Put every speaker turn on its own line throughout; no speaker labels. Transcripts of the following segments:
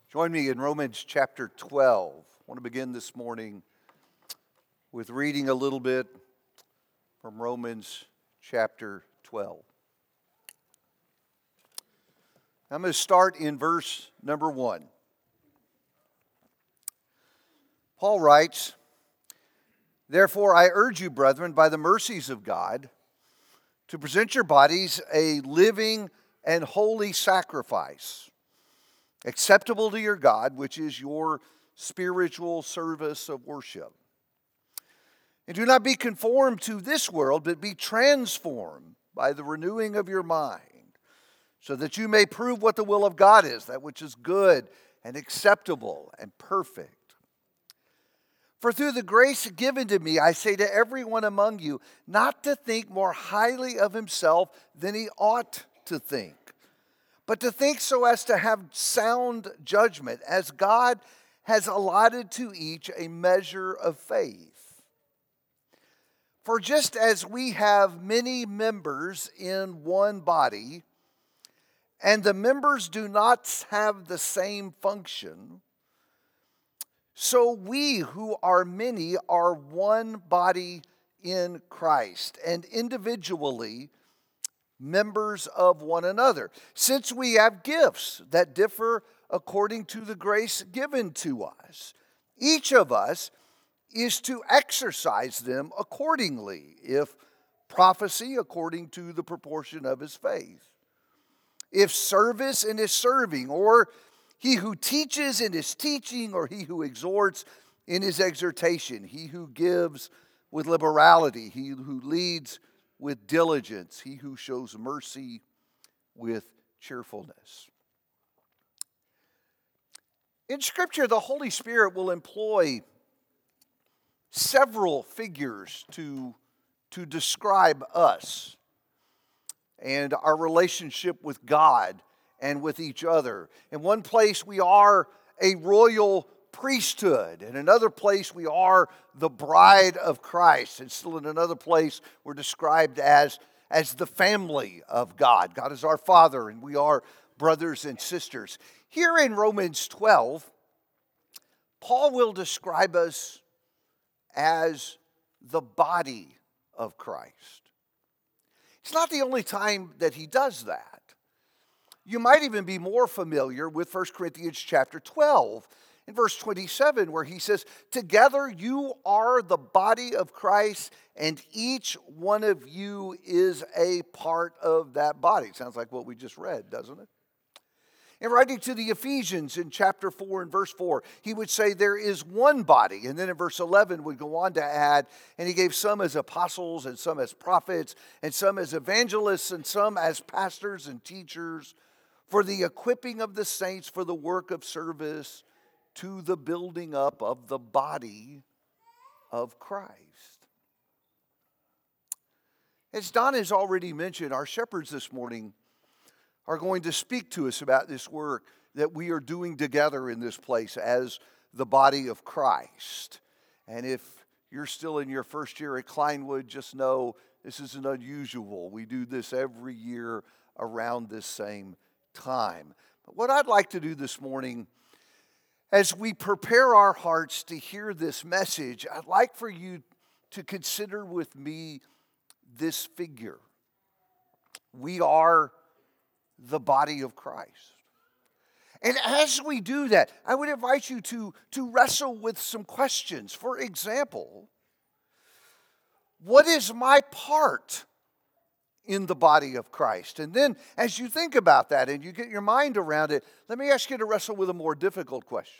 Join me in Romans chapter 12. I want to begin this morning with reading a little bit from Romans chapter 12. I'm going to start in verse number 1. Paul writes, "Therefore I urge you, brethren, by the mercies of God, to present your bodies a living and holy sacrifice, acceptable to your God, which is your spiritual service of worship. And do not be conformed to this world, but be transformed by the renewing of your mind, so that you may prove what the will of God is, that which is good and acceptable and perfect. For through the grace given to me, I say to everyone among you, not to think more highly of himself than he ought to think, but to think so as to have sound judgment, as God has allotted to each a measure of faith. For just as we have many members in one body, and the members do not have the same function, so we who are many are one body in Christ, and individually members of one another. Since we have gifts that differ according to the grace given to us, each of us is to exercise them accordingly. If prophecy, according to the proportion of his faith. If service, in his serving, or he who teaches in his teaching, or he who exhorts in his exhortation, he who gives with liberality, he who leads with diligence, he who shows mercy with cheerfulness." In Scripture, the Holy Spirit will employ several figures to describe us and our relationship with God and with each other. In one place, we are a royal priesthood. In another place, we are the bride of Christ. And still in another place, we're described as the family of God. God is our Father, and we are brothers and sisters. Here in Romans 12, Paul will describe us as the body of Christ. It's not the only time that he does that. You might even be more familiar with 1 Corinthians chapter 12, in verse 27, where he says, "Together you are the body of Christ, and each one of you is a part of that body." Sounds like what we just read, doesn't it? In writing to the Ephesians in chapter 4 and verse 4, he would say there is one body. And then in verse 11 would go on to add, and he gave some as apostles, and some as prophets, and some as evangelists, and some as pastors and teachers, for the equipping of the saints for the work of service, to the building up of the body of Christ. As Don has already mentioned, our shepherds this morning are going to speak to us about this work that we are doing together in this place as the body of Christ. And if you're still in your first year at Kleinwood, just know this isn't unusual. We do this every year around this same time. But what I'd like to do this morning, as we prepare our hearts to hear this message, I'd like for you to consider with me this figure. We are the body of Christ. And as we do that, I would invite you to wrestle with some questions. For example, what is my part in the body of Christ? And then as you think about that and you get your mind around it, let me ask you to wrestle with a more difficult question.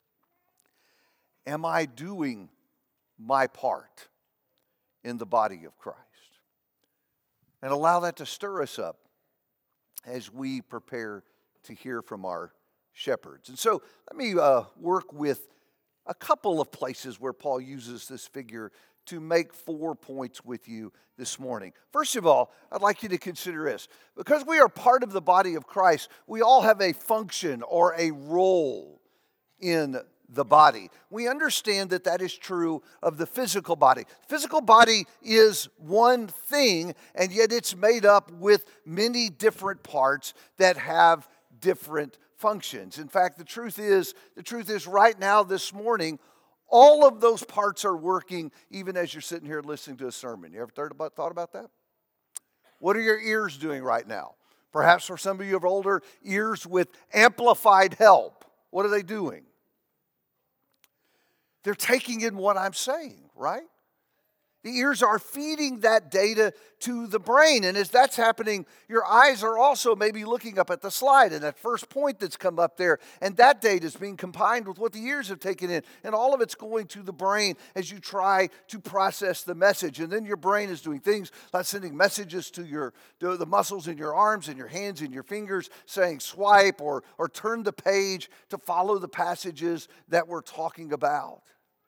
Am I doing my part in the body of Christ? And allow that to stir us up as we prepare to hear from our shepherds. And so let me work with a couple of places where Paul uses this figure to make 4 points with you this morning. First of all, I'd like you to consider this. Because we are part of the body of Christ, we all have a function or a role in the body. We understand that that is true of the physical body. Physical body is one thing, and yet it's made up with many different parts that have different functions. In fact, the truth is right now, this morning, all of those parts are working even as you're sitting here listening to a sermon. You ever thought about that? What are your ears doing right now? Perhaps for some of you of older, ears with amplified help. What are they doing? They're taking in what I'm saying, right? The ears are feeding that data to the brain. And as that's happening, your eyes are also maybe looking up at the slide and that first point that's come up there. And that data is being combined with what the ears have taken in. And all of it's going to the brain as you try to process the message. And then your brain is doing things like sending messages to the muscles in your arms and your hands and your fingers, saying swipe or turn the page to follow the passages that we're talking about.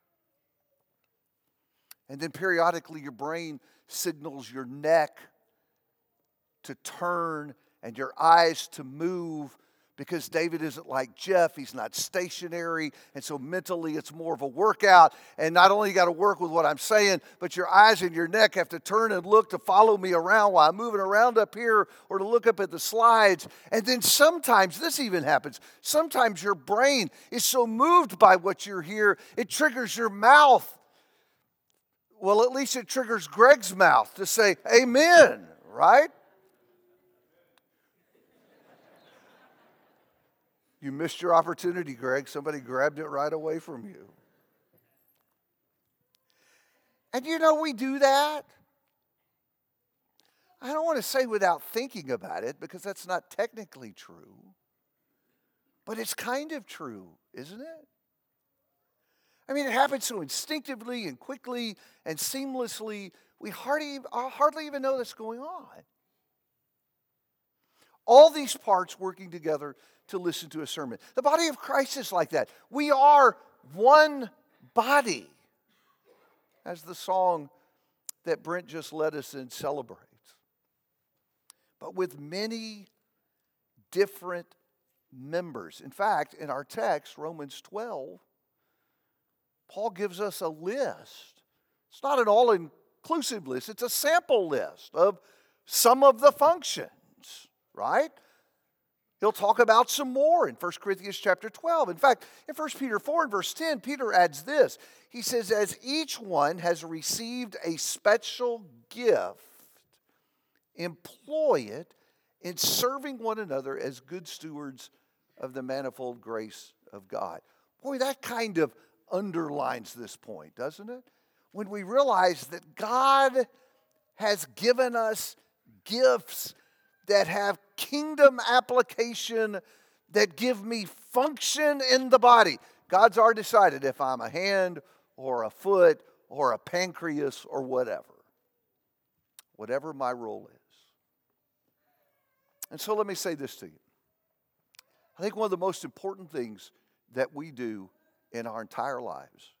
And then periodically your brain signals your neck to turn and your eyes to move, because David isn't like Jeff. He's not stationary. And so mentally it's more of a workout. And not only you got to work with what I'm saying, but your eyes and your neck have to turn and look to follow me around while I'm moving around up here, or to look up at the slides. And then sometimes, this even happens, sometimes your brain is so moved by what you hear, it triggers your mouth. Well, at least it triggers Greg's mouth to say, amen, right? You missed your opportunity, Greg. Somebody grabbed it right away from you. And we do that. I don't want to say without thinking about it, because that's not technically true. But it's kind of true, isn't it? I mean, it happens so instinctively and quickly and seamlessly, we hardly even know that's going on. All these parts working together to listen to a sermon. The body of Christ is like that. We are one body, as the song that Brent just led us in celebrates. But with many different members. In fact, in our text, Romans 12, Paul gives us a list. It's not an all-inclusive list. It's a sample list of some of the functions, right? He'll talk about some more in 1 Corinthians chapter 12. In fact, in 1 Peter 4 and verse 10, Peter adds this. He says, as each one has received a special gift, employ it in serving one another as good stewards of the manifold grace of God. Boy, that kind of underlines this point, doesn't it? When we realize that God has given us gifts that have kingdom application, that give me function in the body. God's already decided if I'm a hand or a foot or a pancreas or whatever my role is. And so let me say this to you. I think one of the most important things that we do in our entire lives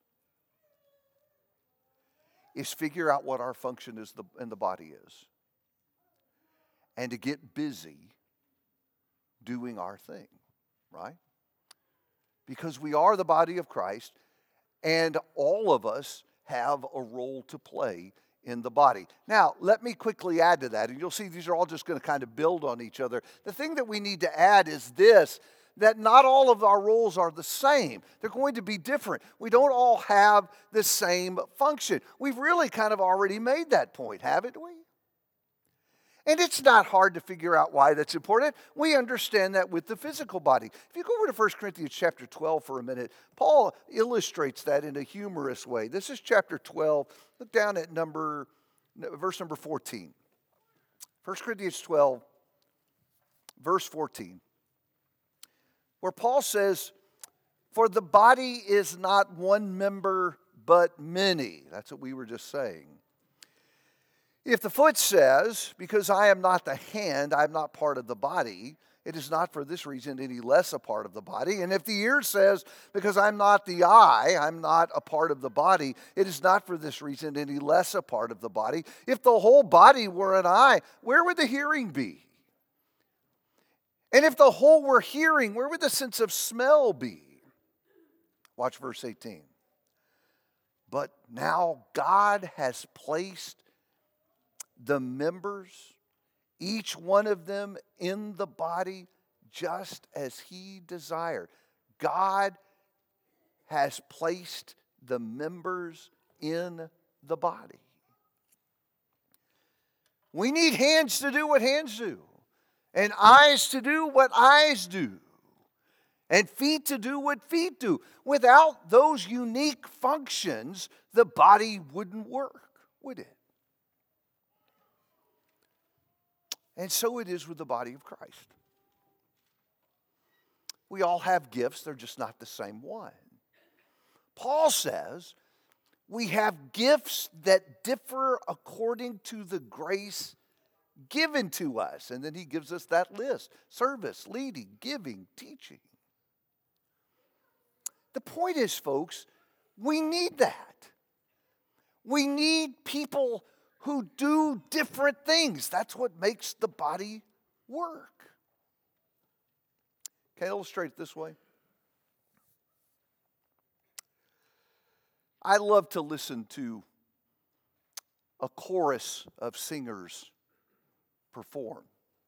is figure out what our function in the body is, and to get busy doing our thing, right? Because we are the body of Christ, and all of us have a role to play in the body. Now, let me quickly add to that, and you'll see these are all just going to kind of build on each other. The thing that we need to add is this, that not all of our roles are the same. They're going to be different. We don't all have the same function. We've really kind of already made that point, haven't we? And it's not hard to figure out why that's important. We understand that with the physical body. If you go over to 1 Corinthians chapter 12 for a minute, Paul illustrates that in a humorous way. This is chapter 12. Look down at verse number 14. 1 Corinthians 12, verse 14. Where Paul says, for the body is not one member, but many. That's what we were just saying. If the foot says, because I am not the hand, I am not part of the body, it is not for this reason any less a part of the body. And if the ear says, because I'm not the eye, I'm not a part of the body, it is not for this reason any less a part of the body. If the whole body were an eye, where would the hearing be? And if the whole were hearing, where would the sense of smell be? Watch verse 18. But now God has placed the members, each one of them in the body, just as He desired. God has placed the members in the body. We need hands to do what hands do, and eyes to do what eyes do, and feet to do what feet do. Without those unique functions, the body wouldn't work, would it? And so it is with the body of Christ. We all have gifts, they're just not the same one. Paul says we have gifts that differ according to the grace given to us. And then he gives us that list: service, leading, giving, teaching. The point is, folks, we need that. We need people who do different things. That's what makes the body work. Can I illustrate it this way? I love to listen to a chorus of singers perform.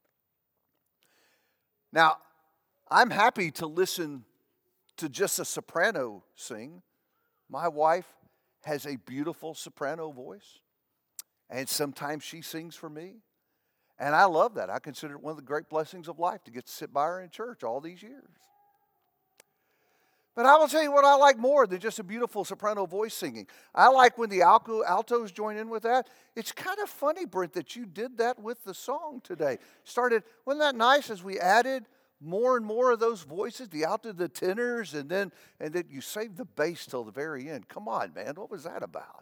Now, I'm happy to listen to just a soprano sing. My wife has a beautiful soprano voice, and sometimes she sings for me. And I love that. I consider it one of the great blessings of life to get to sit by her in church all these years. But I will tell you what I like more than just a beautiful soprano voice singing. I like when the altos join in with that. It's kind of funny, Brent, that you did that with the song today. Wasn't that nice as we added more and more of those voices, the alto, the tenors, and then you saved the bass till the very end. Come on, man, what was that about?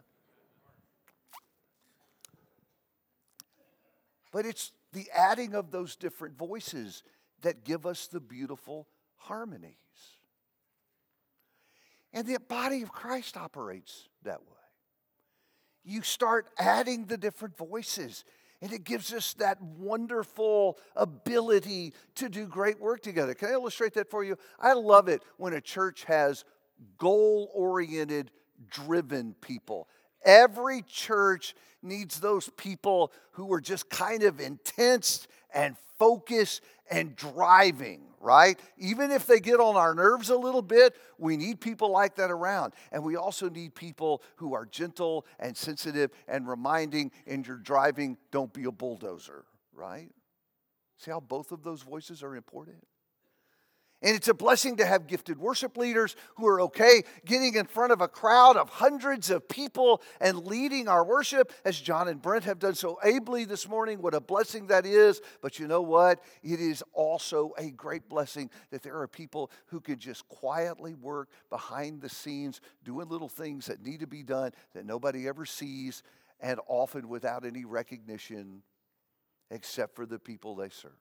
But it's the adding of those different voices that give us the beautiful harmonies. And the body of Christ operates that way. You start adding the different voices, and it gives us that wonderful ability to do great work together. Can I illustrate that for you? I love it when a church has goal-oriented, driven people. Every church needs those people who are just kind of intense and focused and driving, right? Even if they get on our nerves a little bit, we need people like that around. And we also need people who are gentle and sensitive and reminding in your driving, don't be a bulldozer, right? See how both of those voices are important? And it's a blessing to have gifted worship leaders who are okay getting in front of a crowd of hundreds of people and leading our worship, as John and Brent have done so ably this morning. What a blessing that is. But you know what? It is also a great blessing that there are people who can just quietly work behind the scenes, doing little things that need to be done that nobody ever sees, and often without any recognition except for the people they serve.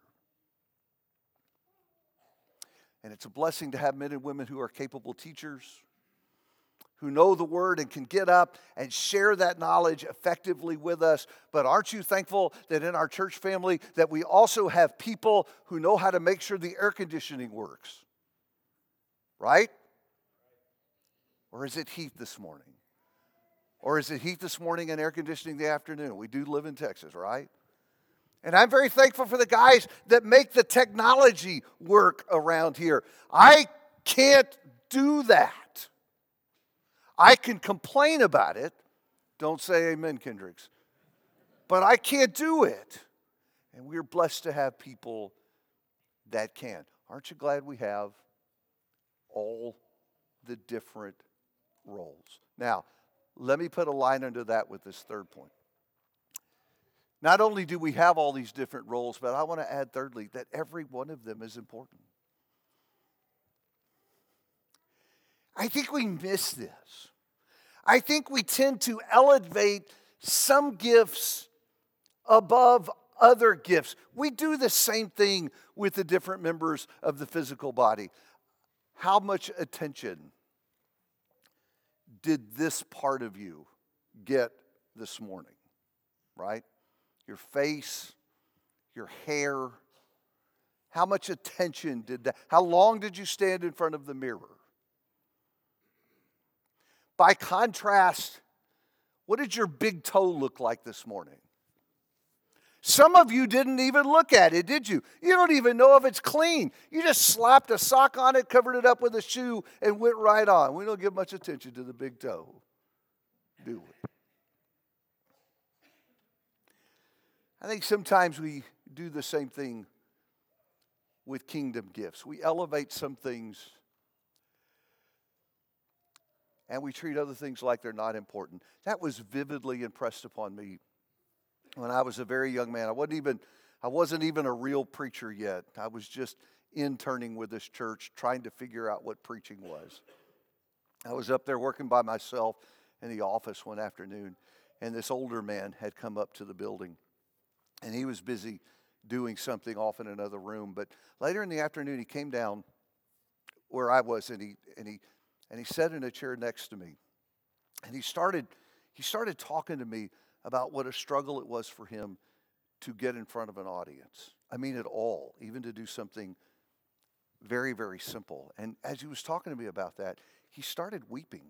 And it's a blessing to have men and women who are capable teachers, who know the Word and can get up and share that knowledge effectively with us. But aren't you thankful that in our church family that we also have people who know how to make sure the air conditioning works? Right? Or is it heat this morning? Or is it heat this morning and air conditioning the afternoon? We do live in Texas, right? And I'm very thankful for the guys that make the technology work around here. I can't do that. I can complain about it. Don't say amen, Kendricks. But I can't do it. And we're blessed to have people that can. Aren't you glad we have all the different roles? Now, let me put a line under that with this third point. Not only do we have all these different roles, but I want to add thirdly that every one of them is important. I think we miss this. I think we tend to elevate some gifts above other gifts. We do the same thing with the different members of the physical body. How much attention did this part of you get this morning, right? Your face, your hair. How much attention did that? How long did you stand in front of the mirror? By contrast, what did your big toe look like this morning? Some of you didn't even look at it, did you? You don't even know if it's clean. You just slapped a sock on it, covered it up with a shoe, and went right on. We don't give much attention to the big toe, do we? I think sometimes we do the same thing with kingdom gifts. We elevate some things and we treat other things like they're not important. That was vividly impressed upon me when I was a very young man. I wasn't even a real preacher yet. I was just interning with this church, trying to figure out what preaching was. I was up there working by myself in the office one afternoon, and this older man had come up to the building, and he was busy doing something off in another room. But later in the afternoon, he came down where I was, and he sat in a chair next to me, and he started talking to me about what a struggle it was for him to get in front of an audience. I mean, at all, even to do something very, very simple. And as he was talking to me about that, he started weeping.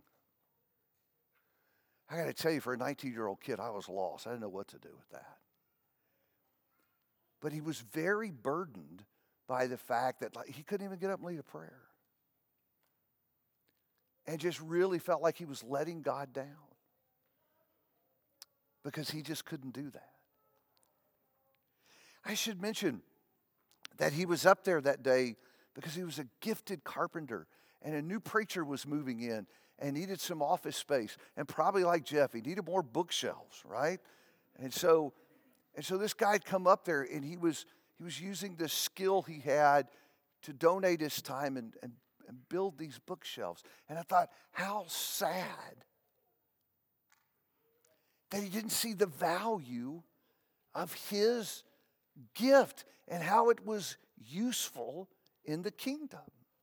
I got to tell you, for a 19-year-old kid, I was lost. I didn't know what to do with that. But he was very burdened by the fact that he couldn't even get up and lead a prayer. And just really felt like he was letting God down because he just couldn't do that. I should mention that he was up there that day because he was a gifted carpenter, and a new preacher was moving in and needed some office space. And probably like Jeff, he needed more bookshelves, right? And so this guy had come up there, and he was using the skill he had to donate his time and build these bookshelves. And I thought, how sad that he didn't see the value of his gift and how it was useful in the kingdom.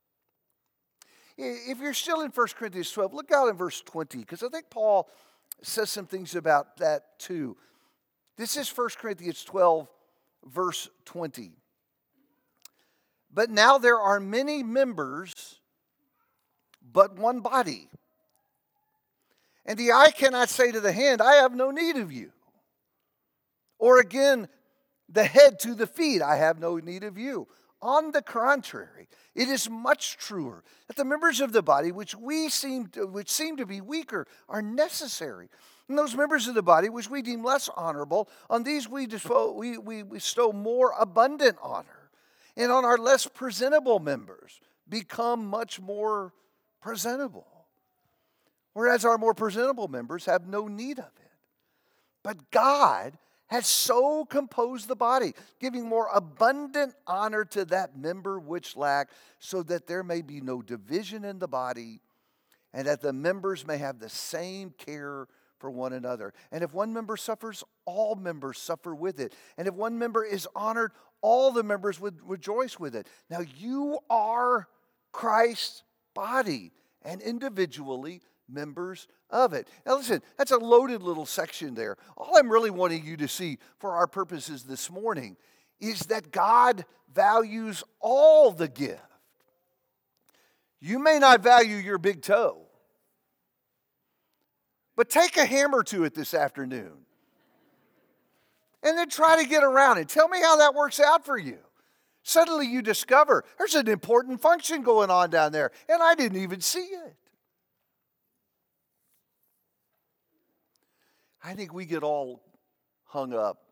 If you're still in 1 Corinthians 12, look out in verse 20, because I think Paul says some things about that too. This is 1 Corinthians 12, verse 20. But now there are many members, but one body. And the eye cannot say to the hand, I have no need of you. Or again, the head to the feet, I have no need of you. On the contrary, it is much truer that the members of the body which seem to be weaker are necessary. And those members of the body which we deem less honorable, on these we bestow more abundant honor. And on our less presentable members become much more presentable. Whereas our more presentable members have no need of it. But God has so composed the body, giving more abundant honor to that member which lack, so that there may be no division in the body, and that the members may have the same care for one another. And if one member suffers, all members suffer with it. And if one member is honored, all the members would rejoice with it. Now you are Christ's body, and individually members of it. Now listen, that's a loaded little section there. All I'm really wanting you to see for our purposes this morning is that God values all the gift. You may not value your big toe, but take a hammer to it this afternoon and then try to get around it. Tell me how that works out for you. Suddenly you discover there's an important function going on down there, and I didn't even see it. I think we get all hung up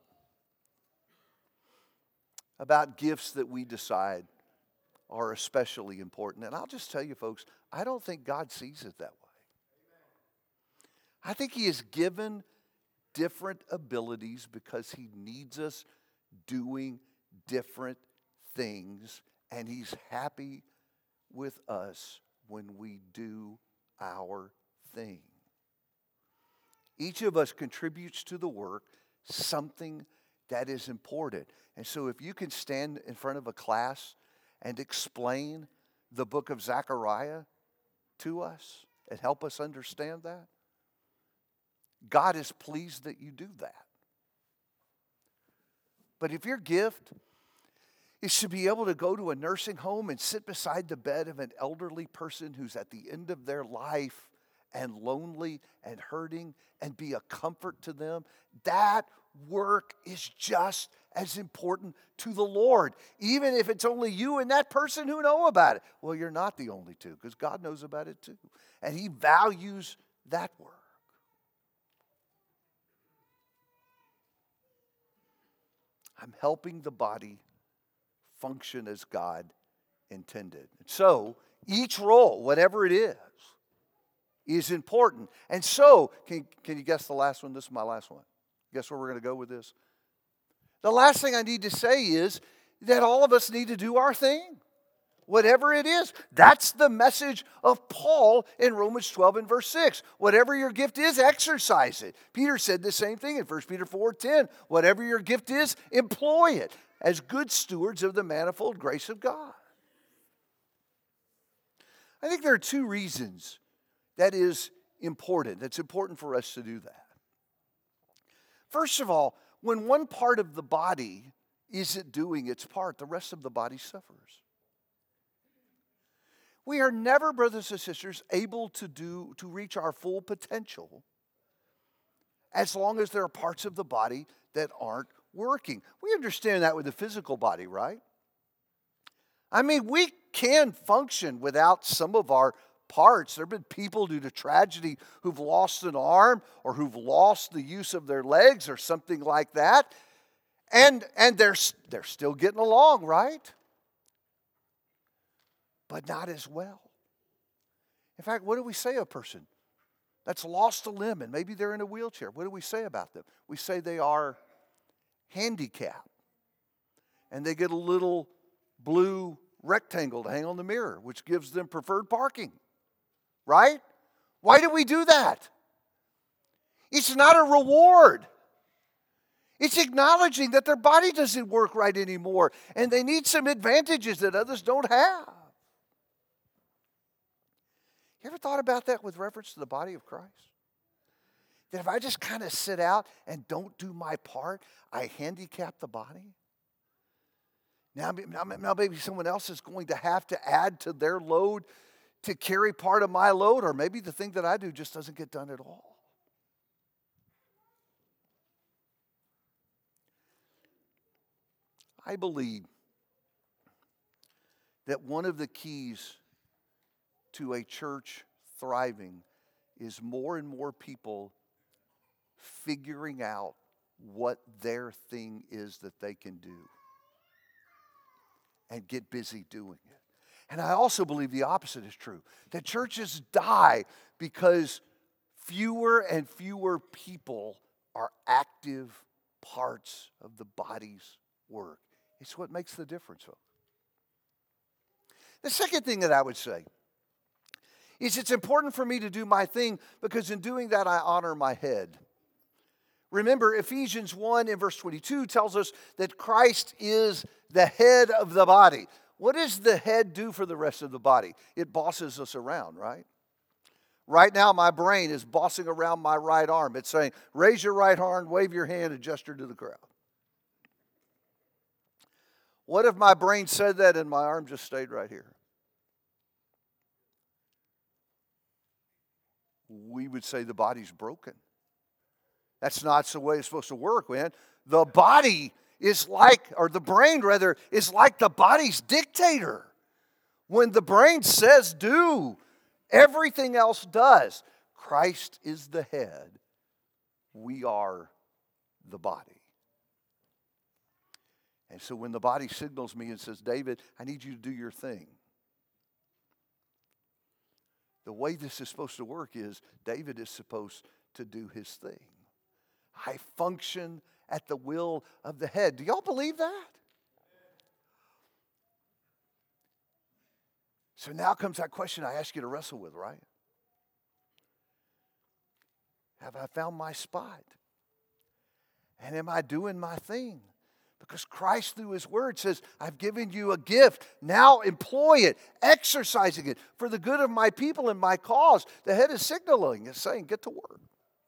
about gifts that we decide are especially important. And I'll just tell you, folks, I don't think God sees it that way. I think He has given different abilities because He needs us doing different things, and He's happy with us when we do our thing. Each of us contributes to the work something that is important. And so if you can stand in front of a class and explain the book of Zechariah to us and help us understand that, God is pleased that you do that. But if your gift is to be able to go to a nursing home and sit beside the bed of an elderly person who's at the end of their life and lonely and hurting and be a comfort to them, that work is just as important to the Lord, even if it's only you and that person who know about it. Well, you're not the only two, because God knows about it too. And He values that work. I'm helping the body function as God intended. So, each role, whatever it is important. And so, can you guess the last one? This is my last one. Guess where we're going to go with this? The last thing I need to say is that all of us need to do our thing, whatever it is. That's the message of Paul in Romans 12 and verse 6. Whatever your gift is, exercise it. Peter said the same thing in 1 Peter 4:10. Whatever your gift is, employ it as good stewards of the manifold grace of God. I think there are two reasons that is important. It's important for us to do that. First of all, when one part of the body isn't doing its part, the rest of the body suffers. We are never, brothers and sisters, able to reach our full potential as long as there are parts of the body that aren't working. We understand that with the physical body, right? I mean, we can function without some of our parts. There have been people due to tragedy who've lost an arm or who've lost the use of their legs or something like that. And they're still getting along, right? But not as well. In fact, what do we say of a person that's lost a limb and maybe they're in a wheelchair? What do we say about them? We say they are handicapped. And they get a little blue rectangle to hang on the mirror, which gives them preferred parking. Right? Why do we do that? It's not a reward. It's acknowledging that their body doesn't work right anymore and they need some advantages that others don't have. You ever thought about that with reference to the body of Christ? That if I just kind of sit out and don't do my part, I handicap the body? Now maybe someone else is going to have to add to their load to carry part of my load, or maybe the thing that I do just doesn't get done at all. I believe that one of the keys to a church thriving is more and more people figuring out what their thing is that they can do and get busy doing it. And I also believe the opposite is true, that churches die because fewer and fewer people are active parts of the body's work. It's what makes the difference, folks. The second thing that I would say is it's important for me to do my thing because in doing that I honor my head. Remember, Ephesians 1 in verse 22 tells us that Christ is the head of the body. What does the head do for the rest of the body? It bosses us around, right? Right now, my brain is bossing around my right arm. It's saying, raise your right arm, wave your hand, and gesture to the crowd. What if my brain said that and my arm just stayed right here? We would say the body's broken. That's not the way it's supposed to work, man. The body is like, or the brain rather, is like the body's dictator. When the brain says do, everything else does. Christ is the head. We are the body. And so when the body signals me and says, David, I need you to do your thing. The way this is supposed to work is David is supposed to do his thing. I function at the will of the head. Do y'all believe that? So now comes that question I ask you to wrestle with, right? Have I found my spot? And am I doing my thing? Because Christ through His Word says, I've given you a gift. Now employ it, exercising it for the good of my people and my cause. The head is signaling, it's saying, get to work.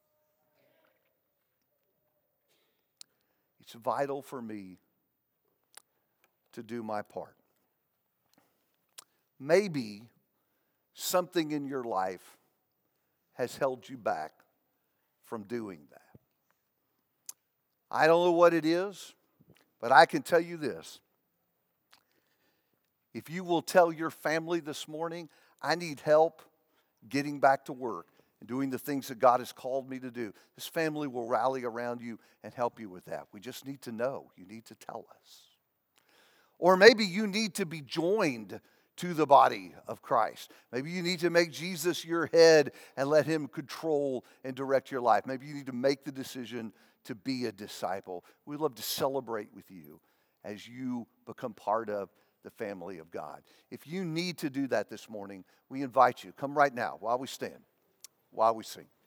It's vital for me to do my part. Maybe something in your life has held you back from doing that. I don't know what it is, but I can tell you this. If you will tell your family this morning, I need help getting back to work and doing the things that God has called me to do, this family will rally around you and help you with that. We just need to know. You need to tell us. Or maybe you need to be joined to the body of Christ. Maybe you need to make Jesus your head and let him control and direct your life. Maybe you need to make the decision to be a disciple. We'd love to celebrate with you as you become part of the family of God. If you need to do that this morning, we invite you. Come right now while we stand, while we sing.